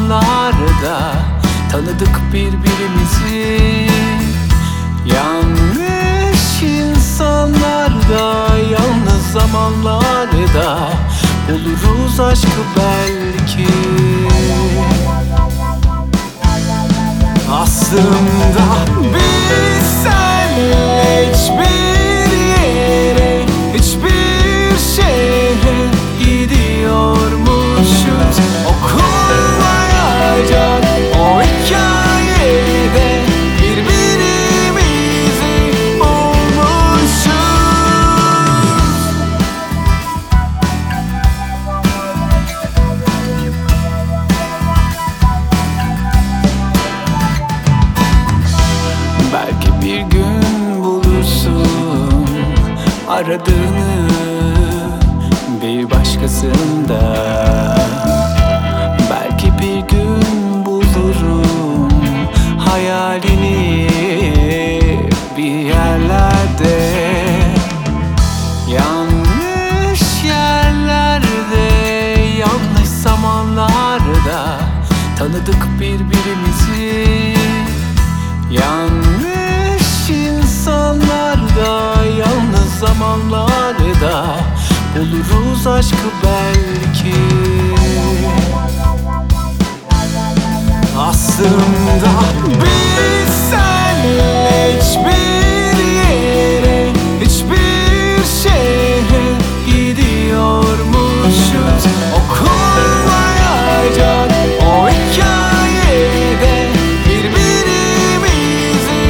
zamanlarda tanıdık birbirimizi. Yanlış insanlarda, yalnız zamanlarda buluruz aşkı belki. Aslında biz senle hiçbir yere, hiçbir şehre gidiyormuşuz. Okunmayacak o hikayede birbirimizi bulmuşuz. Belki bir gün bulursun aradığını bir başkasında. Belki bir gün bulurum hayalini bir yerlerde. Yanlış yerlerde, yanlış zamanlarda tanıdık birbirimizi. Yanlış insanlarda, yalnız zamanlarda buluruz aşkı belki. Aslında biz senle hiçbir yere, hiçbir şehre gidiyormuşuz. Okunmayacak o hikayede birbirimizi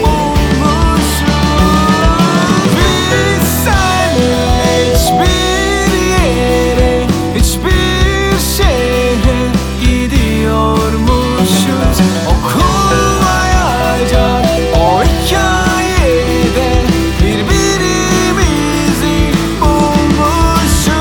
bulmuşuz. Biz senle hiçbir yere, hiçbir şehre gidiyormuşuz. Okunmayacak o hikayede birbirimizi bulmuşuz.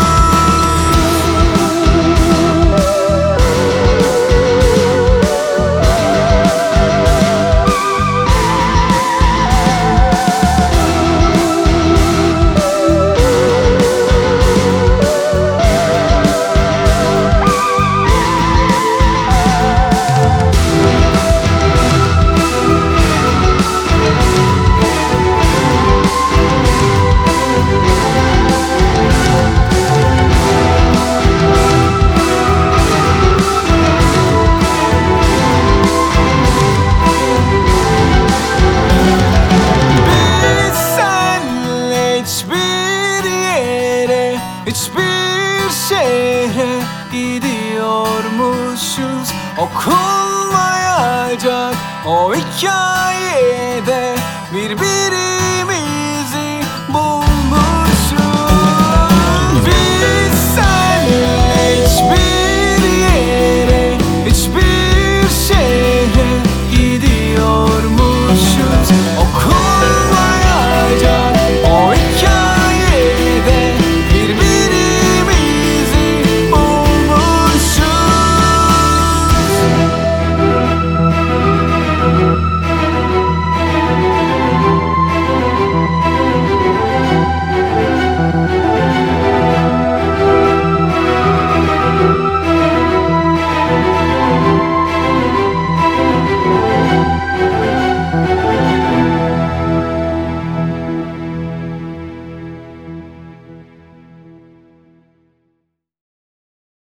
Hiçbir yere, hiçbir şehre gidiyormuşuz. Okunmayacak o hikayede birbiri